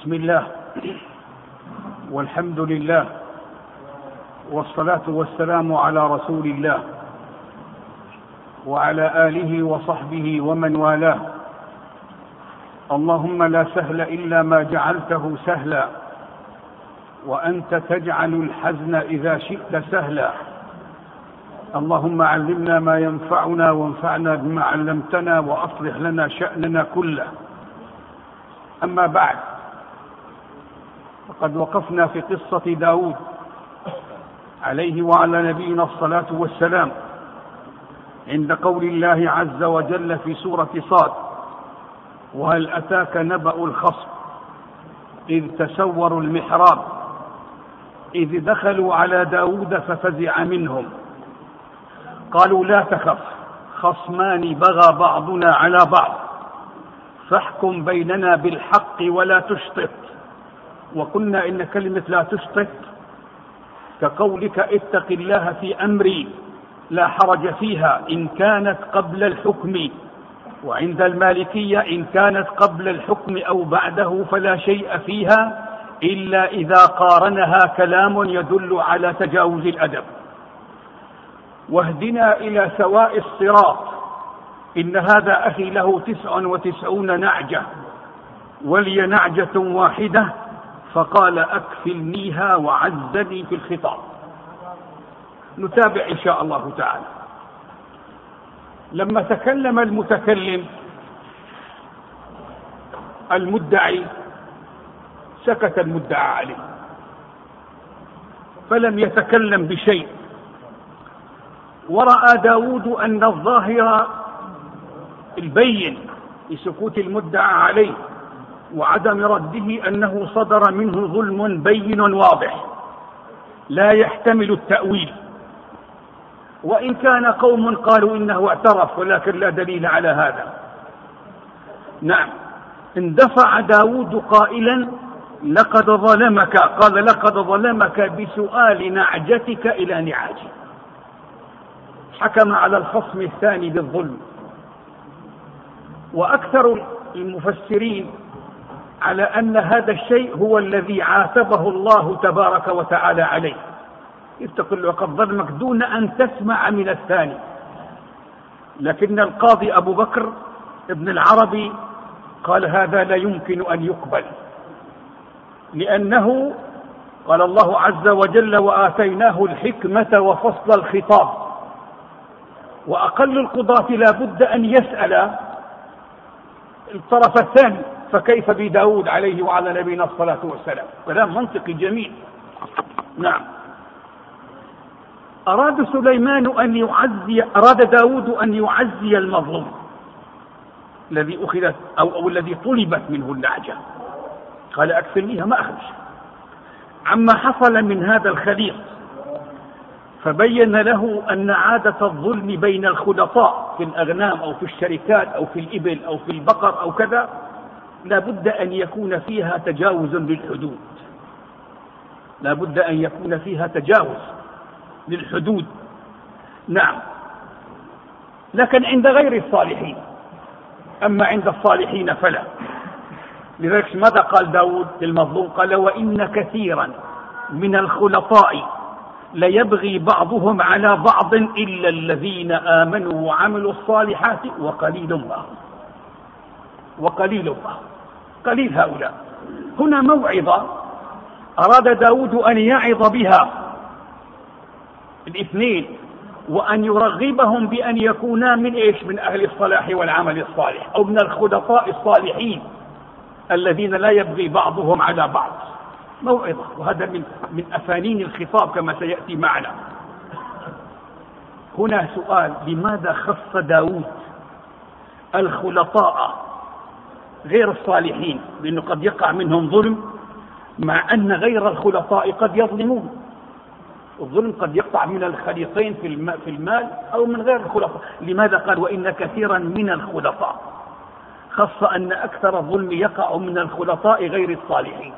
بسم الله والحمد لله والصلاة والسلام على رسول الله وعلى آله وصحبه ومن والاه. اللهم لا سهل إلا ما جعلته سهلا وأنت تجعل الحزن إذا شئت سهلا. اللهم علمنا ما ينفعنا وانفعنا بما علمتنا وأصلح لنا شأننا كله. أما بعد، فقد وقفنا في قصة داود عليه وعلى نبينا الصلاة والسلام عند قول الله عز وجل في سورة صاد: وهل أتاك نبأ الخصم إذ تسوروا المحراب إذ دخلوا على داود ففزع منهم قالوا لا تخف خصمان بغى بعضنا على بعض فاحكم بيننا بالحق ولا تشطط. وقلنا إن كلمة لا تشطط كقولك اتق الله في أمري لا حرج فيها إن كانت قبل الحكم، وعند المالكية إن كانت قبل الحكم أو بعده فلا شيء فيها إلا إذا قارنها كلام يدل على تجاوز الأدب. واهدنا إلى سواء الصراط إن هذا أخي له 99 نعجة ولي نعجة واحدة فقال أكفلنيها وعزني في الخطاب. نتابع إن شاء الله تعالى. لما تكلم المتكلم المدعي سكت المدعى عليه فلم يتكلم بشيء. ورأى داود أن الظاهر البين لسكوت المدعى عليه وعدم رده أنه صدر منه ظلم بين واضح لا يحتمل التأويل، وإن كان قوم قالوا إنه اعترف ولكن لا دليل على هذا. نعم، اندفع داود قائلا لقد ظلمك، قال لقد ظلمك بسؤال نعجتك إلى نعاجي. حكم على الخصم الثاني بالظلم. وأكثر المفسرين على أن هذا الشيء هو الذي عاتبه الله تبارك وتعالى عليه، تقول له قد ظلمك دون أن تسمع من الثاني. لكن القاضي أبو بكر ابن العربي قال هذا لا يمكن أن يقبل، لأنه قال الله عز وجل وآتيناه الحكمة وفصل الخطاب، وأقل القضاة لا بد أن يسأل الطرف الثاني، فكيف بداود عليه وعلى نبينا الصلاة والسلام؟ كلام منطقي جميل. نعم، أراد داود أن يعزي المظلوم الذي أخذت أو الذي طلبت منه النعجة. قال أكفلنيها، ما أخرج عما حصل من هذا الخليط، فبين له أن عادة الظلم بين الخلطاء في الأغنام أو في الشركات أو في الإبل أو في البقر أو كذا لا بد أن يكون فيها تجاوز للحدود، لا بد أن يكون فيها تجاوز للحدود. نعم، لكن عند غير الصالحين، أما عند الصالحين فلا. لذلك ماذا قال داود للمظلوم؟ قال وإن كثيرا من الخلطاء ليبغي بعضهم على بعض إلا الذين آمنوا وعملوا الصالحات وقليل ما قليل هؤلاء. هنا موعظة أراد داود أن يعظ بها الاثنين وأن يرغبهم بأن يكونا من أهل الصلاح والعمل الصالح، أو من الخلطاء الصالحين الذين لا يبغي بعضهم على بعض. موعظة، وهذا من أفانين الخطاب كما سيأتي معنا. هنا سؤال: لماذا خص داود الخلطاء غير الصالحين؟ لأنه قد يقع منهم ظلم مع أن غير الخلطاء قد يظلمون. الظلم قد يقع من الخليطين في المال أو من غير الخلطاء. لماذا قال وإن كثيرا من الخلطاء؟ خص أن أكثر الظلم يقع من الخلطاء غير الصالحين.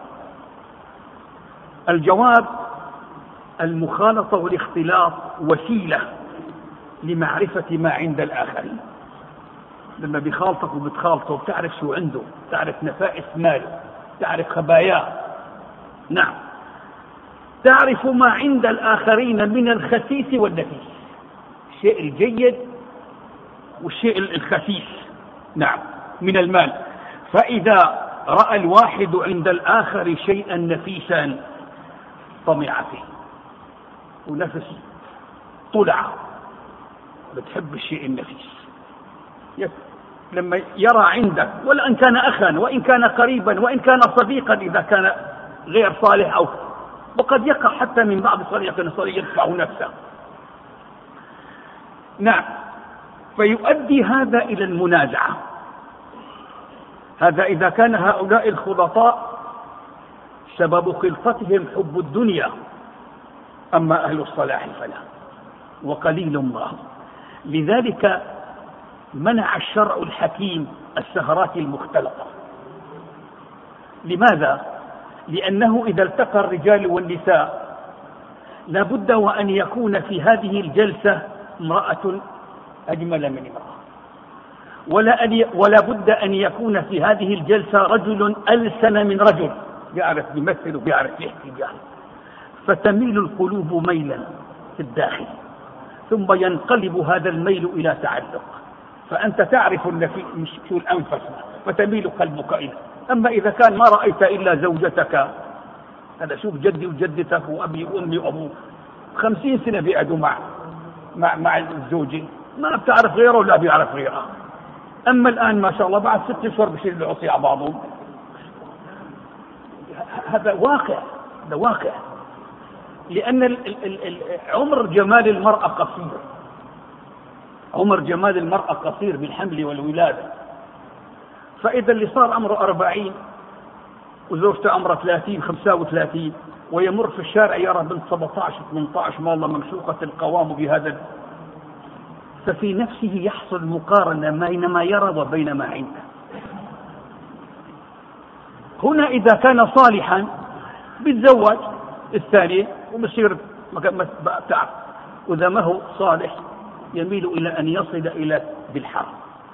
الجواب: المخالطة والاختلاط وسيلة لمعرفة ما عند الآخرين. لما بيخالطك وبتخالطه بتعرف شو عنده، تعرف نفائس ماله، تعرف خباياه. نعم، تعرف ما عند الآخرين من الخسيس والنفيس، الشيء الجيد والشيء الخسيس، نعم، من المال. فإذا رأى الواحد عند الآخر شيئا نفيسا طمع فيه ونفس طلع، بتحب الشيء النفيس. لما يرى عندك، ولا إن كان أخا وإن كان قريبا وإن كان صديقا، إذا كان غير صالح أو وقد يقع حتى من بعض صديق يدفع نفسه. نعم، فيؤدي هذا إلى المنازعة. هذا إذا كان هؤلاء الخلطاء سبب خلطتهم حب الدنيا، أما أهل الصلاح فلا، وقليل ما هم. لذلك منع الشرع الحكيم السهرات المختلطة. لماذا؟ لأنه إذا التقى الرجال والنساء لابد وأن يكون في هذه الجلسة امرأة أجمل من امرأة، ولا بد أن يكون في هذه الجلسة رجل ألسن من رجل، يعرف يمثل ويعرف يحكي بيعرف، فتميل القلوب ميلا في الداخل، ثم ينقلب هذا الميل إلى تعلق، فأنت تعرف شو الأنفس فتميل قلبك إليه. أما إذا كان ما رأيت إلا زوجتك، هذا شوف جدي وجدتك وأبي وأمي وأبوك 50 سنة بيقعدوا مع الزوجين، ما بتعرف غيره ولا بيعرف غيره. أما الآن ما شاء الله بعد 6 أشهر بصير العصي على بعضهم. هذا واقع، هذا واقع، لأن عمر جمال المرأة قصير، عمر جمال المرأة قصير بالحمل والولادة. فإذا اللي صار عمره 40 وزوجته عمره 30 35 ويمر في الشارع يرى بنت 17 18 ما الله ممسوكة القوام بهذا، ففي نفسه يحصل مقارنة بين ما يرى وبين ما عنده. هنا إذا كان صالحا بيتزوج الثاني وبصير تعب، وإذا ما هو صالح يميل إلى أن يصل إلى بالحرب.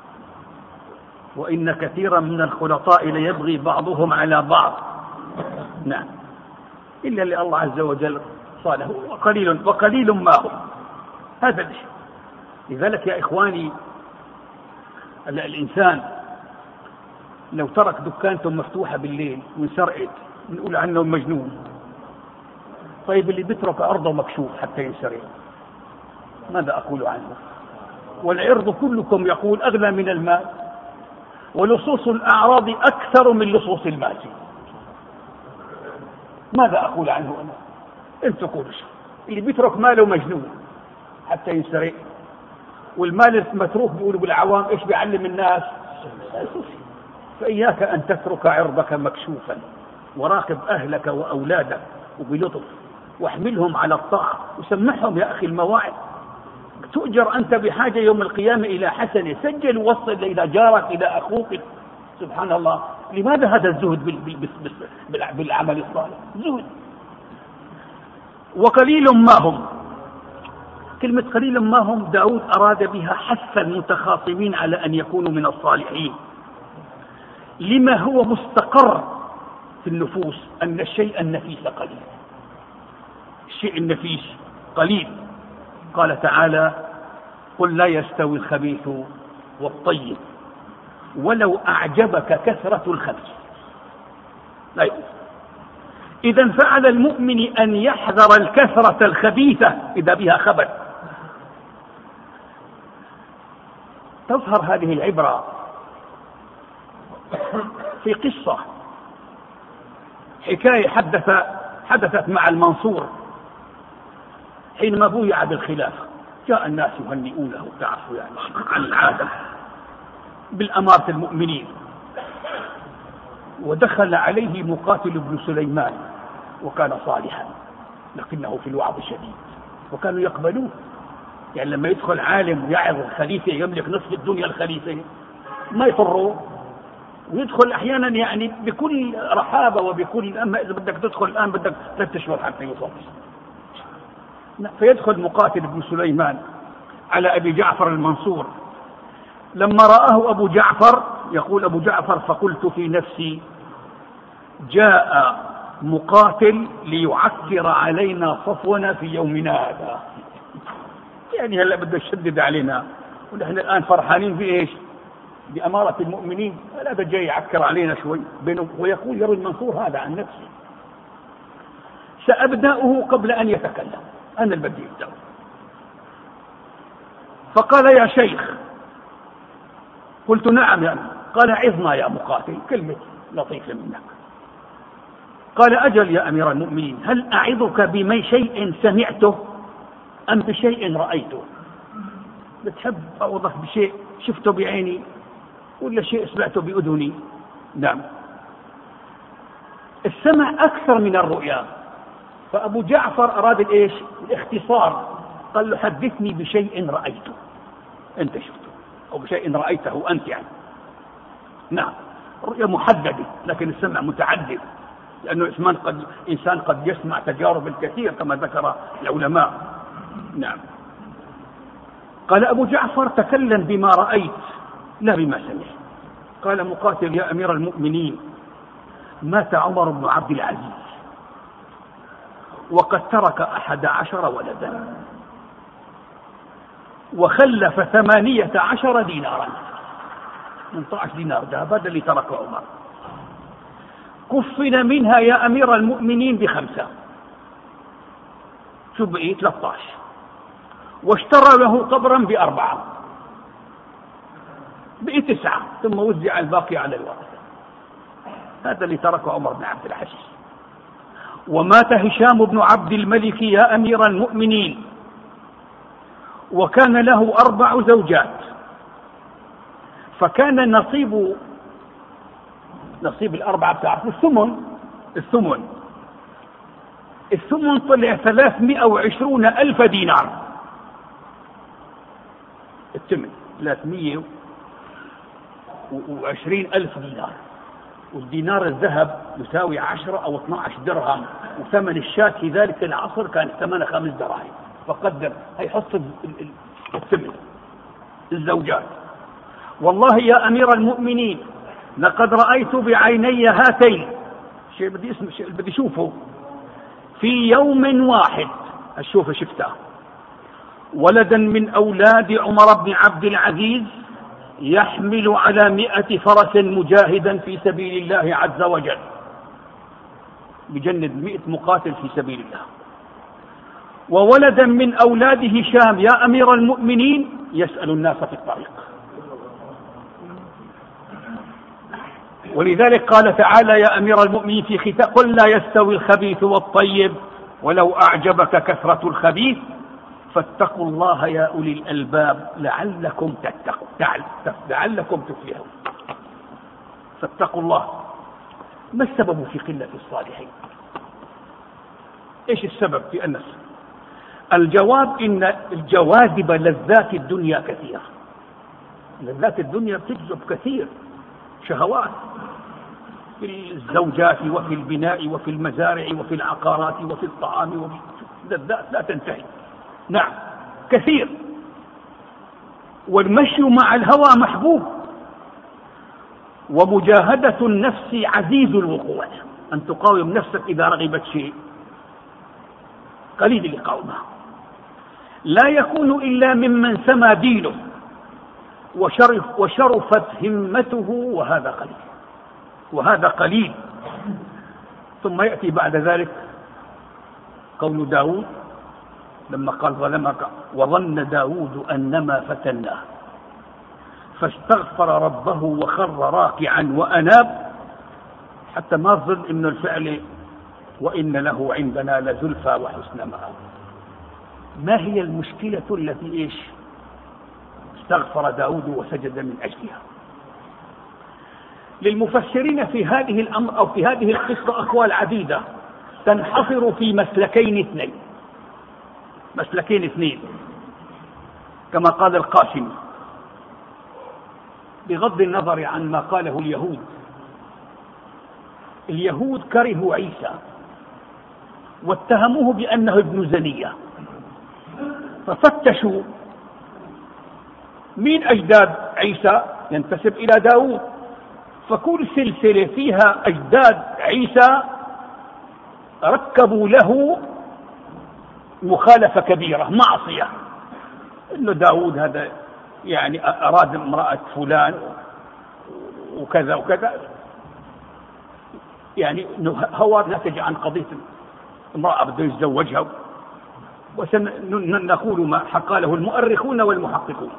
وإن كثيرا من الخلطاء ليبغي بعضهم على بعض. نعم، إلا اللي الله عز وجل صالح، وقليل ما هم. هذا الشيء. لذلك يا إخواني، الإنسان لو ترك دكانته مفتوحة بالليل وانسرقت نقول عنه مجنون. طيب اللي بيترك أرضه مكشوف حتى ينسرق ماذا أقول عنه؟ والعرض كلكم يقول أغلى من المال، ولصوص الأعراض أكثر من لصوص المال. ماذا أقول عنه أنا؟ أنت تقول اللي بيترك ماله مجنون حتى ينسرق، والمال المتروك بيقولوا بالعوام إيش بيعلم الناس؟ فإياك أن تترك عرضك مكشوفا، وراقب أهلك وأولادك وبلطف، واحملهم على الطاعة وسمحهم يا أخي المواعظ. تؤجر أنت بحاجة يوم القيامة إلى حسنة، سجل ووصل إلى جارك إلى أخوك. سبحان الله، لماذا هذا الزهد بالعمل الصالح؟ زهد. وقليل ما هم، كلمة قليل ما هم داود أراد بها حث المتخاصمين على أن يكونوا من الصالحين، لما هو مستقر في النفوس أن الشيء النفيس قليل. الشيء النفيس قليل. قال تعالى: قل لا يستوي الخبيث والطيب ولو أعجبك كثرة الخبيث. لا يؤمن. إذن فعلى المؤمن أن يحذر الكثرة الخبيثة إذا بها خبث. تظهر هذه العبرة في قصة، حكاية حدثت مع المنصور حينما بويع بالخلافة. جاء الناس يهنئونه، تعرفوا يعني عن العادة بالأمارة المؤمنين، ودخل عليه مقاتل بن سليمان وكان صالحا لكنه في الوعظ شديد، وكانوا يقبلوه. يعني لما يدخل عالم يعظ الخليفة يملك نصف الدنيا الخليفة ما يفروه، ويدخل أحيانا يعني بكل رحابة وبكل، أما إذا بدك تدخل الآن بدك 3 أشهر حتى يوصل. فيدخل مقاتل بن سليمان على أبي جعفر المنصور. لما رآه أبو جعفر، يقول أبو جعفر: فقلت في نفسي جاء مقاتل ليعكر علينا صفونا في يومنا هذا. يعني هلا بده يشدد علينا، ونحن الآن فرحانين بإيش؟ بأمارة المؤمنين. هذا جاي يعكر علينا شوي بينه، ويقول يروي المنصور هذا عن نفسه: سأبدأه قبل أن يتكلم، أنا اللي بدي أبدأه. فقال: يا شيخ. قلت: نعم يا أمير. قال: عظنا يا مقاتل، كلمة لطيفة منك. قال: أجل يا أمير المؤمنين، هل أعظك بشيء سمعته أم بشيء رأيته؟ بتحب أوضح بشيء شفته بعيني ولا شيء سمعته بأذني؟ نعم، السمع أكثر من الرؤيا. فأبو جعفر أراد الإيش؟ الاختصار. قال له: حدثني بشيء رأيته أنت شفته، أو بشيء رأيته أنت يعني. نعم، الرؤيا محددة، لكن السمع متعدد، لأنه إنسان قد يسمع تجارب الكثير كما ذكر العلماء. نعم. قال أبو جعفر: تكلم بما رأيت لا بما سمعت. قال مقاتل: يا أمير المؤمنين، مات عمر بن عبد العزيز وقد ترك 11 ولدا، وخلف 18 دينارا، 18 دينار ذهب، هذا اللي تركه عمر. كفن منها يا أمير المؤمنين ب5، شو بقي 13، واشترى له قبرا ب4، بقي 9، ثم وزع الباقي على الورثة. هذا اللي تركه عمر بن عبد العزيز. ومات هشام بن عبد الملك يا أمير المؤمنين، وكان له 4 زوجات، فكان نصيب ال4 بتاعته الثمن طلع 320,000 دينار. الثمن 320,000 دينار، والدينار الذهب يساوي 10 أو 12 درهم، وثمن الشاة في ذلك العصر كان ثمنه 5 دراهم. فقدر هيحط الثمن الزوجات. والله يا أمير المؤمنين، لقد رأيت بعيني هاتين، شيء بدي أشوفه في يوم واحد، أشوفه شفته، ولدا من أولاد عمر بن عبد العزيز يحمل على 100 فرس مجاهدا في سبيل الله عز وجل، بجند 100 مقاتل في سبيل الله. وولدا من أولاد هشام يا أمير المؤمنين يسأل الناس في الطريق. ولذلك قال تعالى: يا أمير المؤمنين في ختام: قل لا يستوي الخبيث والطيب ولو أعجبك كثرة الخبيث فاتقوا الله يا أولي الألباب لعلكم تفلحون. فاتقوا الله. ما السبب في قلة الصالحين؟ إيش السبب في الناس؟ الجواب: إن الجواذب لذات الدنيا كثيرة. لذات الدنيا بتجذب كثير، شهوات في الزوجات وفي البناء وفي المزارع وفي العقارات وفي الطعام، وفي لذات لا تنتهي. نعم، كثير. والمشي مع الهوى محبوب، ومجاهدة النفس عزيز الوقوع. أن تقاوم نفسك إذا رغبت شيء قليل لقاومها. لا يكون إلا ممن سمى دينه وشرفت همته، وهذا قليل. ثم يأتي بعد ذلك قول داود لما قال: ظلمك وظن داود أنما فتناه فاستغفر ربه وخر راكعا وأناب، حتى ما تظن إن الفعل وإن له عندنا لزلفى وحسن مآب. ما هي المشكلة التي إيش استغفر داود وسجد من أجلها؟ للمفسرين في هذه الأمر أو في هذه القصة أقوال عديدة تنحصر في مسلكين اثنين كما قال القاسمي، بغض النظر عن ما قاله اليهود كرهوا عيسى واتهموه بأنه ابن زنية، ففتشوا مين أجداد عيسى، ينتسب إلى داود، فكل سلسلة فيها أجداد عيسى ركبوا له مخالفة كبيرة، معصية، إنه داود هذا يعني أراد امرأة فلان وكذا وكذا، يعني هو نتج عن قضية امرأة بده يتزوجها. وسنقول ما حكى له المؤرخون والمحققون.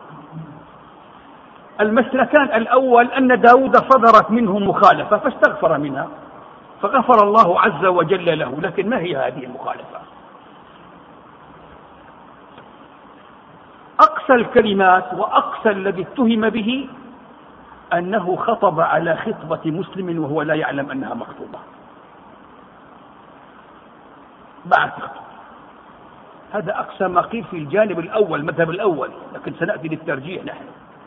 المسلكان الأول أن داود صدرت منه مخالفة فاستغفر منها فغفر الله عز وجل له، لكن ما هي هذه المخالفة؟ أقصى الكلمات وأقصى الذي اتهم به أنه خطب على خطبة مسلم وهو لا يعلم أنها مخطوبة بعد خطبة. هذا أقصى ما قيل في الجانب الأول، المذهب الأول، لكن سنأتي للترجيح. نحن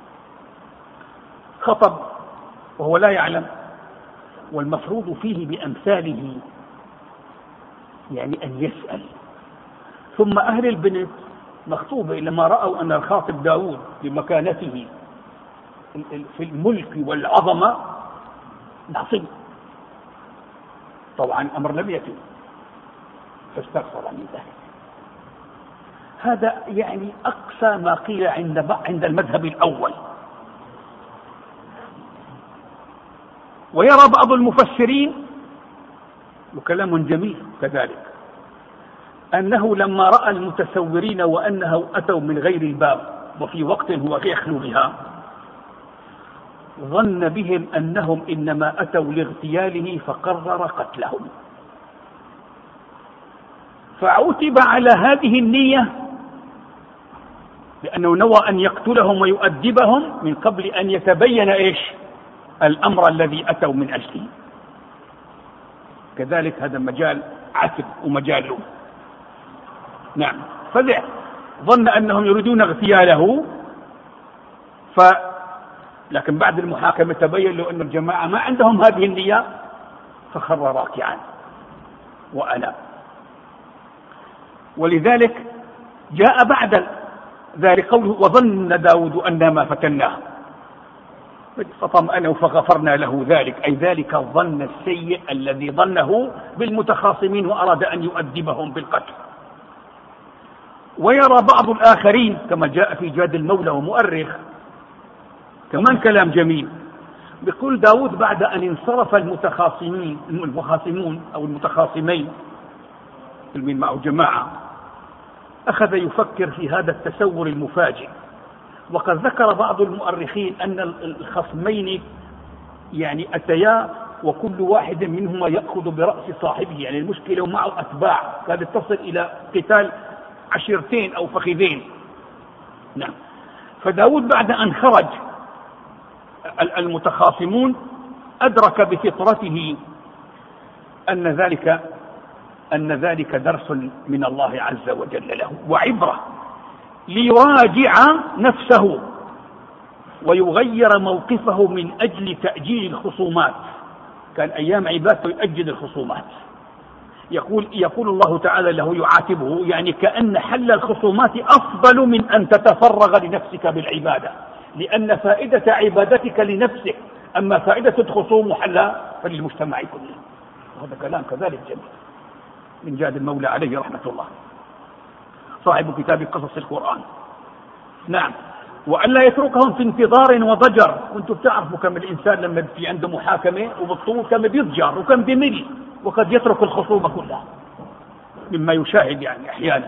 خطب وهو لا يعلم، والمفروض فيه بأمثاله يعني أن يسأل. ثم أهل البنت مخطوبة لما رأوا أن الخاطب داود بمكانته في الملك والعظمة نعصم، طبعا أمر لم يتم فاستغفر من ذلك. هذا يعني أقصى ما قيل عند المذهب الأول. ويرى بعض المفسرين وكلام جميل كذلك أنه لما رأى المتسورين وأنه أتوا من غير الباب وفي وقت هو يخلو بها ظن بهم أنهم إنما أتوا لاغتياله فقرر قتلهم، فعتب على هذه النية لأنه نوى أن يقتلهم ويؤدبهم من قبل أن يتبين الأمر الذي أتوا من أجله. كذلك هذا مجال عتب ومجال له. نعم، فزع، ظن أنهم يريدون اغتياله، لكن بعد المحاكمة تبين له أن الجماعة ما عندهم هذه النية فخر راكعا وأناب. ولذلك جاء بعد ذلك قوله وظن داود أن ما فتناه فطمأنه فغفرنا له ذلك، أي ذلك الظن السيء الذي ظنه بالمتخاصمين وأراد أن يؤدبهم بالقتل. ويرى بعض الآخرين كما جاء في جاد المولى ومؤرخ كمان كلام جميل، بيقول داود بعد أن انصرف المتخاصمون أو المتخاصمين من معه جماعة أخذ يفكر في هذا التسور المفاجئ. وقد ذكر بعض المؤرخين أن الخصمين يعني أتيا وكل واحد منهما يأخذ برأس صاحبه، يعني المشكلة معه أتباع، قد تصل إلى قتال عشيرتين أو فخذين. نعم، فداود بعد أن خرج المتخاصمون أدرك بفطرته أن ذلك درس من الله عز وجل له وعبرة ليراجع نفسه ويغير موقفه من أجل تأجيل الخصومات. كان أيام عبادته يؤجل الخصومات. يقول الله تعالى له يعاتبه يعني كأن حل الخصومات أفضل من أن تتفرغ لنفسك بالعبادة، لأن فائدة عبادتك لنفسك، أما فائدة الخصوم محلها فللمجتمع كله. وهذا كلام كذلك جميل من جاد المولى عليه رحمة الله صاحب كتاب قصص القرآن. نعم، وألا يتركهم في انتظار وضجر. وانتم بتعرفوا كم الإنسان لما في عنده محاكمة وبالطول كم بيضجر وكم بمل وقد يترك الخصومة كلها مما يشاهد يعني أحيانا،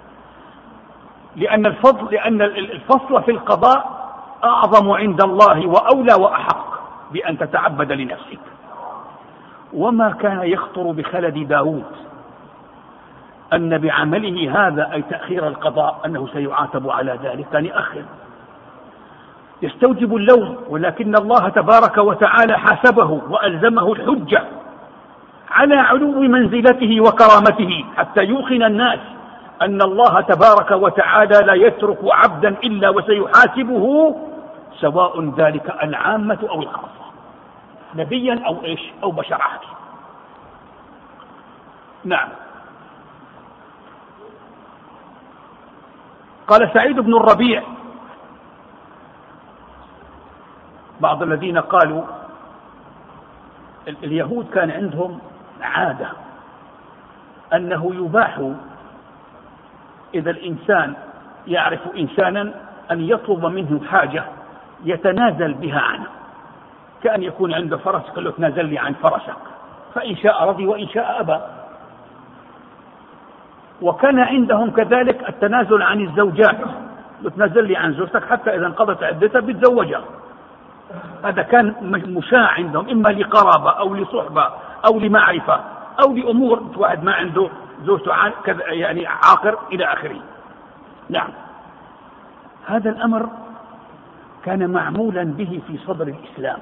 لأن الفصل في القضاء أعظم عند الله وأولى وأحق بأن تتعبد لنفسك. وما كان يخطر بخلد داود أن بعمله هذا أي تأخير القضاء أنه سيعاتب على ذلك، كان يأخر يستوجب اللوم، ولكن الله تبارك وتعالى حاسبه وألزمه الحجة على علو منزلته وكرامته حتى يوقن الناس أن الله تبارك وتعالى لا يترك عبدا إلا وسيحاسبه، سواء ذلك العامة أو الخاصة، نبيا أو بشر عادي. نعم. قال سعيد بن الربيع بعض الذين قالوا اليهود كان عندهم عادة أنه يباح إذا الإنسان يعرف إنسانا أن يطلب منه حاجة يتنازل بها عنه، كأن يكون عنده فرس قال له تنازل لي عن فرسك، فإن شاء رضي وإن شاء أبى. وكان عندهم كذلك التنازل عن الزوجات، تنازل لي عن زوجتك حتى إذا انقضت عدتها بتزوجها. هذا كان مشاع عندهم، إما لقرابة أو لصحبة أو لمعرفة أو لأمور، واحد ما عنده زوجته يعني عاقر إلى آخره. نعم، هذا الأمر كان معمولا به في صدر الإسلام.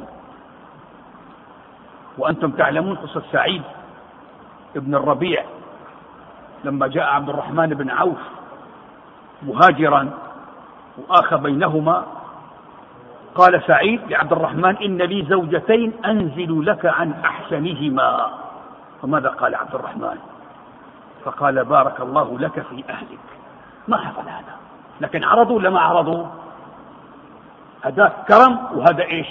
وأنتم تعلمون قصة سعيد ابن الربيع لما جاء عبد الرحمن بن عوف مهاجرا وآخى بينهما، قال سعيد لعبد الرحمن إن لي زوجتين أنزل لك عن أحسنهما. فماذا قال عبد الرحمن؟ فقال بارك الله لك في أهلك. ما حصل هذا، لكن عرضوا ولا ما عرضوا؟ هذا كرم وهذا إيش؟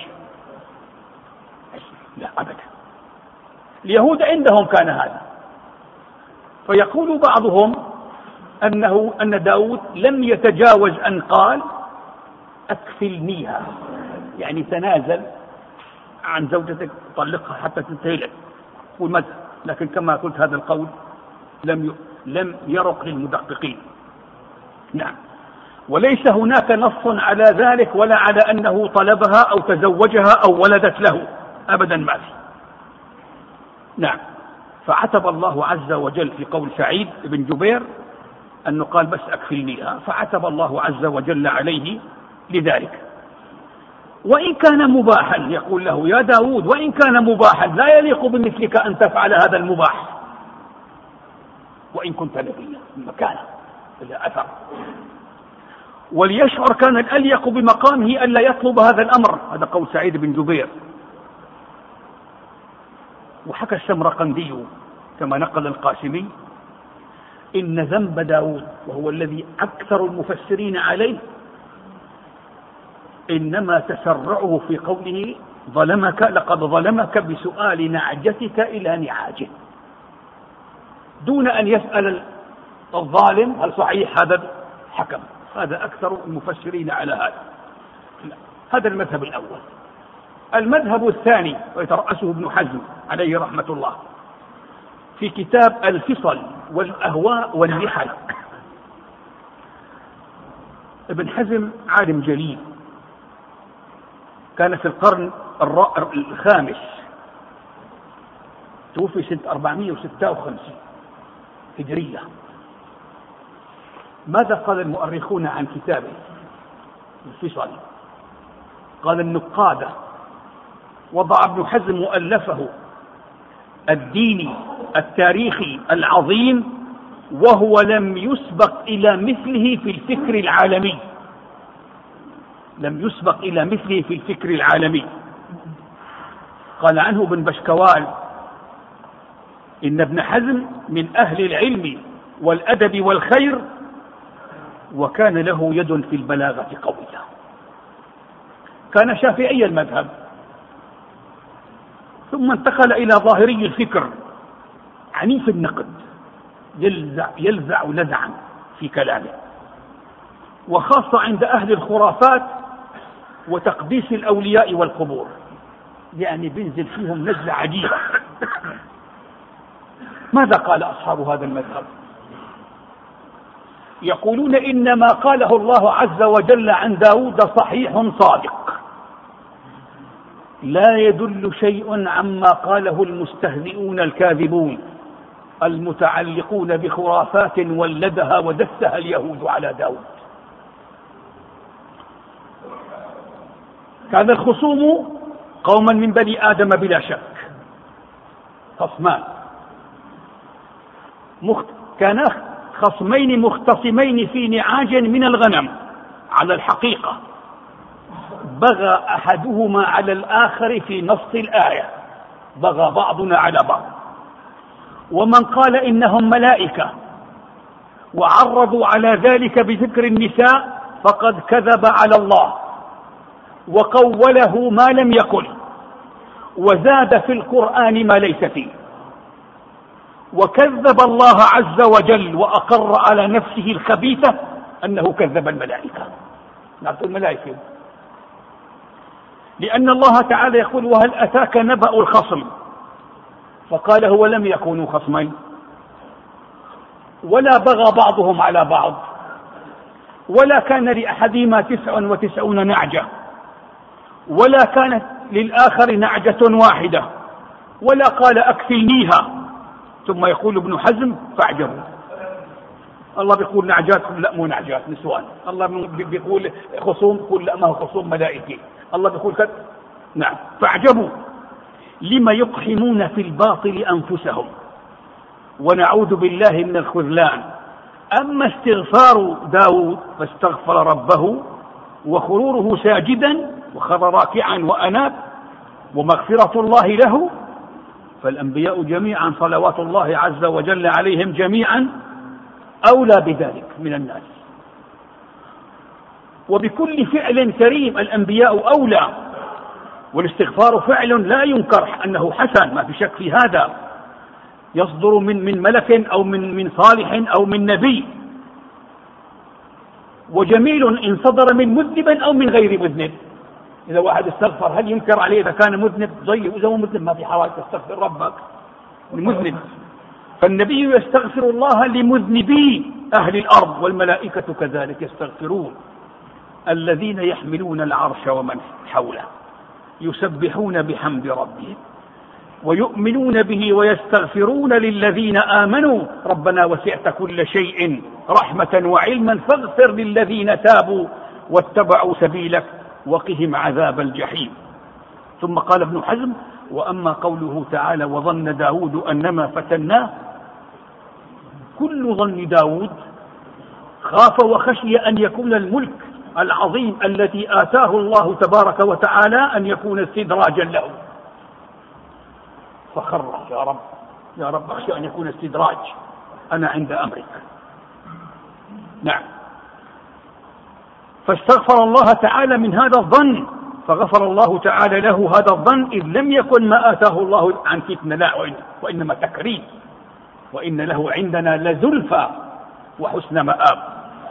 لا أبدا. اليهود عندهم كان هذا. فيقول بعضهم أن داود لم يتجاوز أن قال أكفلنيها، يعني تنازل عن زوجتك طلقها حتى تنتهي لك. لكن كما قلت هذا القول لم يرق للمدققين. نعم، وليس هناك نص على ذلك ولا على أنه طلبها أو تزوجها أو ولدت له، أبدا ما في. نعم، فعتب الله عز وجل في قول سعيد بن جبير أنه قال بس أكفلنيها، فعتب الله عز وجل عليه لذلك. وإن كان مباحا، يقول له يا داود وإن كان مباحا لا يليق بمثلك أن تفعل هذا المباح، وإن كنت نبيا مكانه إلا أثر. وليشعر كان الأليق بمقامه ألا يطلب هذا الأمر. هذا قول سعيد بن جبير. وحكى السمرقندي كما نقل القاسمي إن ذنب داود، وهو الذي أكثر المفسرين عليه، إنما تسرعه في قوله ظلمك لقد ظلمك بسؤال نعجتك إلى نعاجه، دون أن يسأل الظالم هل صحيح هذا الحكم. هذا أكثر المفسرين على هذا. هذا المذهب الأول. المذهب الثاني ويترأسه ابن حزم عليه رحمة الله في كتاب الفصل والأهواء والنحل. ابن حزم عالم جليل، كان في القرن الخامس، توفي سنة 456 هجرية. ماذا قال المؤرخون عن كتابه الفصل؟ قال النقاد وضع ابن حزم مؤلفه الديني التاريخي العظيم وهو لم يسبق إلى مثله في الفكر العالمي، لم يسبق إلى مثله في الفكر العالمي. قال عنه ابن بشكوال إن ابن حزم من أهل العلم والأدب والخير، وكان له يد في البلاغة قوية. كان شافعي المذهب، ثم انتقل إلى ظاهري الفكر، عنيف النقد، يلزع لزعا في كلامه، وخاصة عند أهل الخرافات وتقديس الأولياء والقبور، يعني بينزل فيهم نزلة عجيبة. ماذا قال أصحاب هذا المذهب؟ يقولون إن ما قاله الله عز وجل عن داود صحيح صادق، لا يدل شيء عما قاله المستهزئون الكاذبون المتعلقون بخرافات ولدها ودسها اليهود على داود. كان الخصوم قوما من بني آدم بلا شك، خصمان كانا خصمين مختصمين في نعاج من الغنم على الحقيقة، بغى أحدهما على الآخر في نص الآية، بغى بعضنا على بعض. ومن قال إنهم ملائكة وعرضوا على ذلك بذكر النساء فقد كذب على الله وقوله ما لم يقل. وزاد في القرآن ما ليس فيه، وكذب الله عز وجل وأقر على نفسه الخبيثة أنه كذب الملائكة. نعطي الملائكة، لأن الله تعالى يقول: وهل أتاك نبأ الخصم؟ فقال: هو لم يكونوا خصمين، ولا بغى بعضهم على بعض، ولا كان لأحدهما 99 نعجة، ولا كانت للآخر نعجة واحدة، ولا قال أكفلنيها. ثم يقول ابن حزم: فاعجبوا. الله بيقول نعجات، لا مو نعجات، نسوان. الله بيقول خصوم، يقول لا ما هو خصوم، ملائكة. الله بيقول كذا. نعم، فاعجبوا لما يقحمون في الباطل أنفسهم ونعوذ بالله من الخذلان. أما استغفار داود فاستغفر ربه وخروره ساجدا وخر راكعا وأناب ومغفرة الله له، فالأنبياء جميعا صلوات الله عز وجل عليهم جميعا أولى بذلك من الناس. وبكل فعل كريم الأنبياء أولى، والاستغفار فعل لا ينكر أنه حسن، ما في شك في هذا، يصدر من ملك أو من صالح أو من نبي، وجميل إن صدر من مذنب أو من غير مذنب. إذا واحد استغفر هل ينكر عليه إذا كان مذنب؟ طيب، إذا هو مذنب ما في حوالي تستغفر ربك لمذنب. فالنبي يستغفر الله لمذنبي أهل الأرض، والملائكة كذلك يستغفرون. الذين يحملون العرش ومن حوله يسبحون بحمد ربهم ويؤمنون به ويستغفرون للذين آمنوا ربنا وسعت كل شيء رحمة وعلما فاغفر للذين تابوا واتبعوا سبيلك وقهم عذاب الجحيم. ثم قال ابن حزم: وأما قوله تعالى: وظن داود أنما فتناه، كل ظن داود خاف وخشي أن يكون الملك العظيم الذي آتاه الله تبارك وتعالى أن يكون استدراجا له، فخر: يا رب أخشى أن يكون استدراج، أنا عند أمرك. نعم، فاستغفر الله تعالى من هذا الظن، فغفر الله تعالى له هذا الظن، إذ لم يكن ما آتاه الله عن فتنة، لا، وإنما تكريم، وإن له عندنا لزلفى وحسن مآب.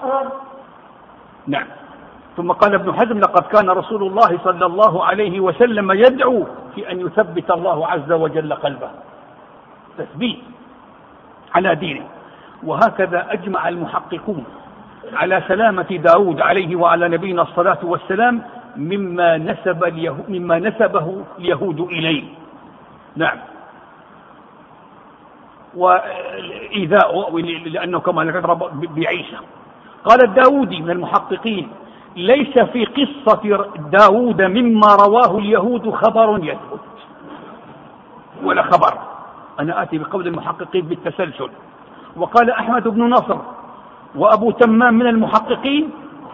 نعم. ثم قال ابن حزم: لقد كان رسول الله صلى الله عليه وسلم يدعو في أن يثبت الله عز وجل قلبه، تثبيت على دينه. وهكذا أجمع المحققون على سلامة داود عليه وعلى نبينا الصلاة والسلام مما نسبه اليهود إليه. نعم، وإيذاء، لأنه كما ذكر بعيسى. قال الداودي من المحققين: ليس في قصة داود مما رواه اليهود خبر يثبت، ولا خبر. أنا آتي بقول المحققين بالتسلسل. وقال أحمد بن نصر وأبو تمام من المحققين: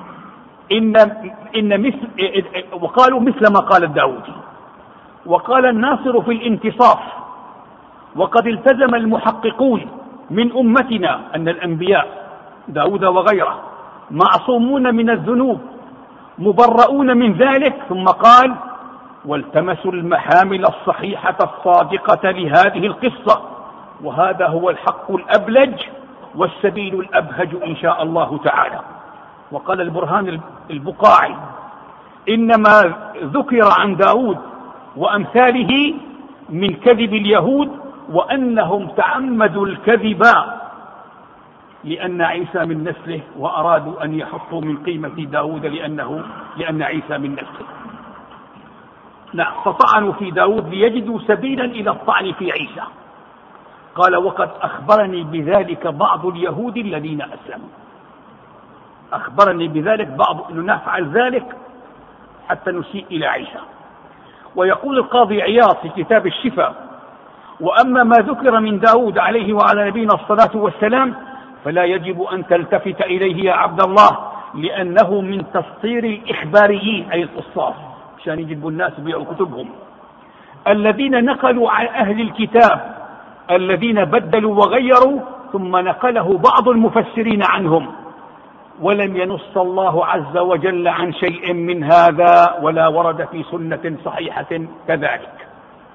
وقالوا مثل ما قال الداودي. وقال الناصر في الانتصاف: وقد التزم المحققون من أمتنا أن الأنبياء داود وغيره معصومون من الذنوب مبرؤون من ذلك. ثم قال: والتمسوا المحامل الصحيحة الصادقة لهذه القصة، وهذا هو الحق الأبلج والسبيل الأبهج إن شاء الله تعالى. وقال البرهان البقاعي: إنما ذكر عن داود وأمثاله من كذب اليهود، وأنهم تعمدوا الكذب لأن عيسى من نسله، وأرادوا أن يحطوا من قيمة داود لأن عيسى من نسله. نعم، فطعنوا في داود ليجدوا سبيلا إلى الطعن في عيسى. قال: وقد أخبرني بذلك بعض اليهود الذين أسلموا. أخبرني بذلك بعض، أنه نفعل ذلك حتى نسيء إلى عيسى. ويقول القاضي عياض في كتاب الشفاء: وأما ما ذكر من داود عليه وعلى نبينا الصلاة والسلام فلا يجب أن تلتفت إليه يا عبد الله، لأنه من تسطير الإخباريين، أي القصاص، عشان يجيبوا الناس بيعوا كتبهم، الذين نقلوا عن أهل الكتاب الذين بدلوا وغيروا، ثم نقله بعض المفسرين عنهم، ولم ينص الله عز وجل عن شيء من هذا، ولا ورد في سنة صحيحة كذلك.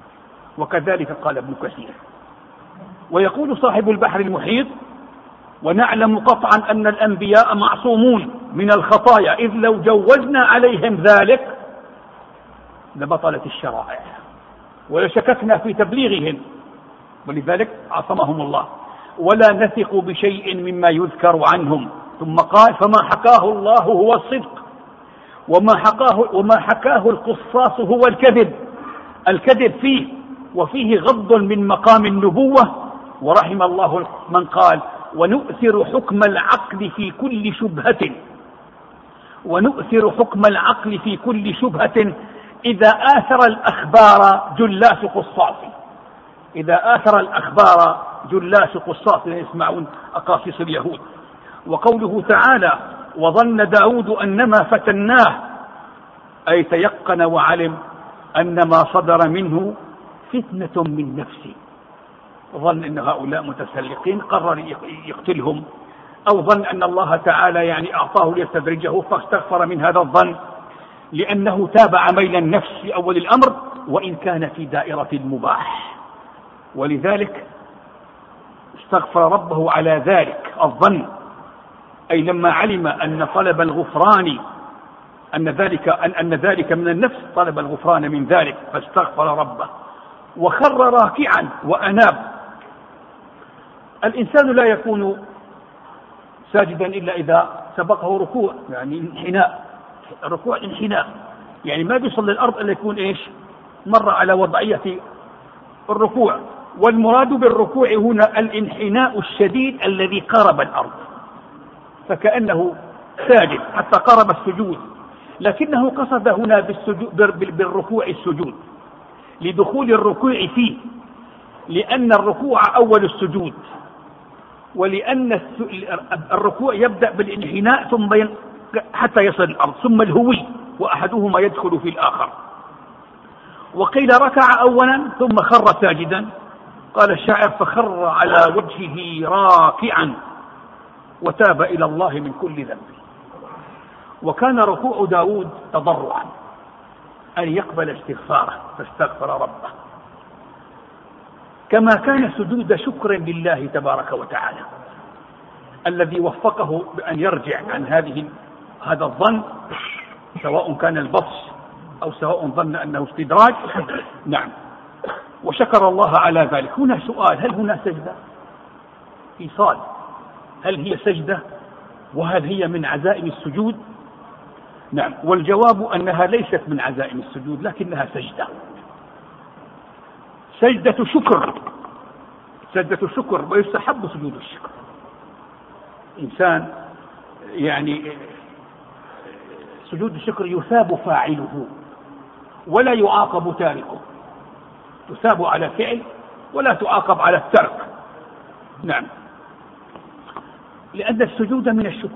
وكذلك قال ابن كثير. ويقول صاحب البحر المحيط: ونعلم قطعا أن الأنبياء معصومون من الخطايا، إذ لو جوزنا عليهم ذلك لبطلت الشرائع ولشككنا في تبليغهم، ولذلك عصمهم الله. ولا نثق بشيء مما يذكر عنهم. ثم قال: فما حكاه الله هو الصدق، وما حكاه القصاص هو الكذب فيه، وفيه غض من مقام النبوة. ورحم الله من قال: ونؤثر حكم العقل في كل شبهة إذا آثر الأخبار جلاس قصاص يسمعون أقاصيص اليهود. وقوله تعالى: وظن داود أنما فتناه، أي تيقن وعلم أن ما صدر منه فتنة من نفسه. ظن أن هؤلاء متسلقين قرر يقتلهم، أو ظن أن الله تعالى أعطاه ليستدرجه فاستغفر من هذا الظن، لأنه تابع ميل النفس في أول الأمر وإن كان في دائرة المباح، ولذلك استغفر ربه على ذلك الظن. أي لما علم أن طلب الغفران أن ذلك من النفس، طلب الغفران من ذلك فاستغفر ربه وخر راكعا وأناب. الإنسان لا يكون ساجدا إلا إذا سبقه ركوع، انحناء، ما بيصل للأرض إلا يكون مر على وضعية الركوع. والمراد بالركوع هنا الانحناء الشديد الذي قارب الأرض، فكأنه ساجد حتى قارب السجود، لكنه قصد هنا بالركوع السجود لدخول الركوع فيه، لأن الركوع أول السجود، ولأن الركوع يبدأ بالانحناء ثم حتى يصل الأرض، ثم الهوي، وأحدهما يدخل في الآخر. وقيل ركع أولا ثم خر ساجدا. قال الشاعر: فخر على وجهه راكعا وتاب إلى الله من كل ذنب. وكان ركوع داود تضرعا، أن يقبل استغفاره فاستغفر ربه، كما كان سجود شكر لله تبارك وتعالى الذي وفقه بأن يرجع عن هذا الظن، سواء كان البطش أو سواء ظن أنه استدراج. نعم، وشكر الله على ذلك. هنا سؤال: هل هنا سجدة؟ إيصال، هل هي سجدة؟ وهل هي من عزائم السجود؟ نعم، والجواب أنها ليست من عزائم السجود، لكنها سجدة شكر، ويستحب سجود الشكر. إنسان سجود الشكر يثاب فاعله ولا يعاقب تاركه، تثاب على فعل ولا تعاقب على الترك. نعم، لأن السجود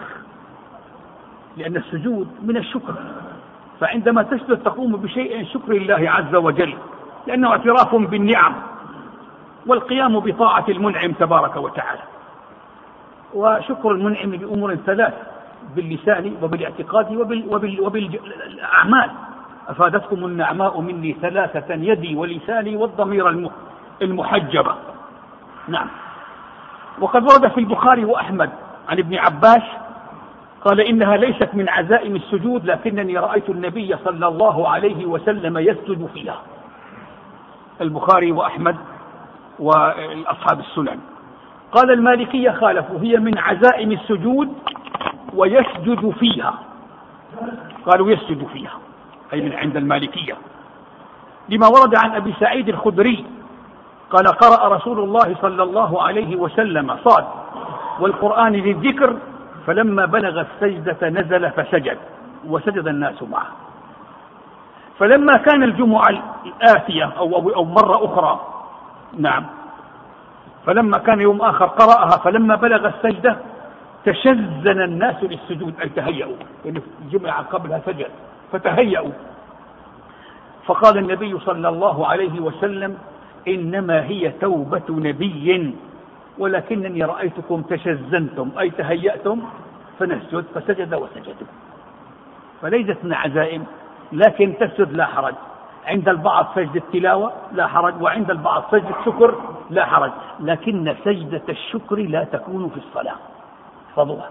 من الشكر، فعندما تسجد تقوم بشيء شكر الله عز وجل، لأنه اعتراف بالنعم والقيام بطاعة المنعم تبارك وتعالى. وشكر المنعم بأمور ثلاث: باللسان وبالاعتقاد وبالأعمال. أفادتكم النعماء مني ثلاثة: يدي ولساني والضمير المحجبة. نعم. وقد ورد في البخاري وأحمد عن ابن عباس قال: إنها ليست من عزائم السجود، لكنني رأيت النبي صلى الله عليه وسلم يسجد فيها. البخاري وأحمد والأصحاب السنن. قال المالكية خالفوا: هي من عزائم السجود ويسجد فيها. قالوا يسجد فيها، أي من عند المالكية، لما ورد عن أبي سعيد الخدري قال: قرأ رسول الله صلى الله عليه وسلم صاد والقرآن للذكر، فلما بلغ السجدة نزل فسجد وسجد الناس معه. فلما كان الجمعة الآتية أو مرة أخرى، نعم، فلما كان يوم آخر قرأها، فلما بلغ السجدة تشزن الناس للسجود، أي تهيأوا، يعني الجمعة قبلها سجد فتهيأوا. فقال النبي صلى الله عليه وسلم: إنما هي توبة نبي، ولكنني رأيتكم تشزنتم، أي تهيأتم، فنسجد، فسجد وسجدوا. فليست من عزائم، لكن تسجد لا حرج. عند البعض سجدة تلاوة لا حرج، وعند البعض سجدة شكر لا حرج، لكن سجدة الشكر لا تكون في الصلاة فضلها.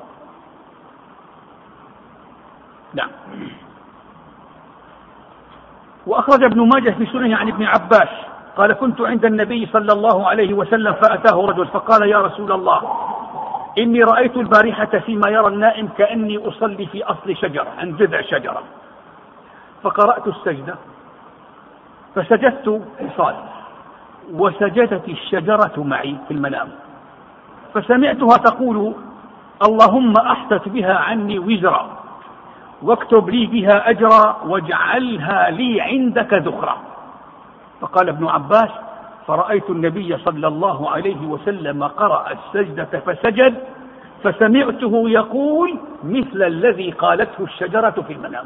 نعم. وأخرج ابن ماجه في سننه عن ابن عباس قال كنت عند النبي صلى الله عليه وسلم فأتاه رجل فقال يا رسول الله إني رأيت البارحة فيما يرى النائم كأني أصلي في أصل شجرة، عن جذع شجرة، فقرأت السجدة فسجدت صاد وسجدت الشجرة معي في المنام، فسمعتها تقول اللهم أحتت بها عني وزرا واكتب لي بها أجرا واجعلها لي عندك ذخرا. فقال ابن عباس فرأيت النبي صلى الله عليه وسلم قرأ السجدة فسجد فسمعته يقول مثل الذي قالته الشجرة في المنام،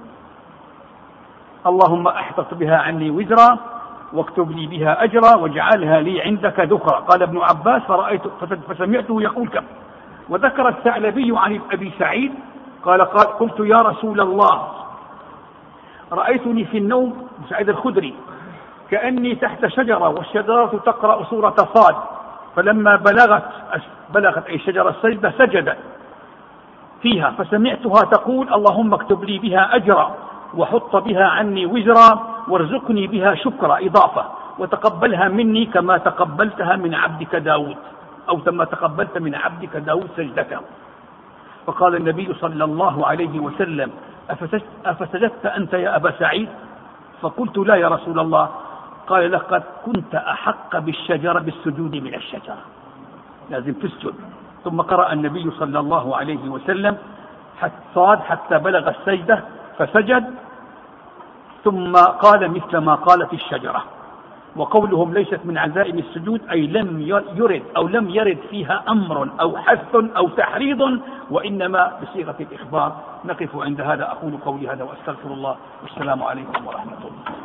اللهم احتط بها عني وزرا واكتب لي بها أجرا واجعلها لي عندك ذخرا. قال ابن عباس فسمعته يقول كم. وذكر الثعلبي عن أبي سعيد قال قلت يا رسول الله رأيتني في النوم، سعيد الخدري، كأني تحت شجرة والشجرة تقرأ سورة صاد، فلما بلغت أي شجرة السجدة سجد فيها، فسمعتها تقول اللهم اكتب لي بها أجرا وحط بها عني وزرا وارزقني بها شكرا إضافة وتقبلها مني كما تقبلتها من عبدك داود، أو كما تقبلت من عبدك داود سجدته. فقال النبي صلى الله عليه وسلم أفسجدت أنت يا أبا سعيد؟ فقلت لا يا رسول الله. قال لقد كنت أحق بالشجرة بالسجود من الشجرة، لازم تسجد. ثم قرأ النبي صلى الله عليه وسلم حتى بلغ السجدة فسجد، ثم قال مثل ما قالت الشجرة. وقولهم ليست من عزائم السجود أي لم يرد فيها أمر أو حث أو تحريض، وإنما بصيغة الإخبار. نقف عند هذا، أقول قولي هذا وأستغفر الله، والسلام عليكم ورحمة الله.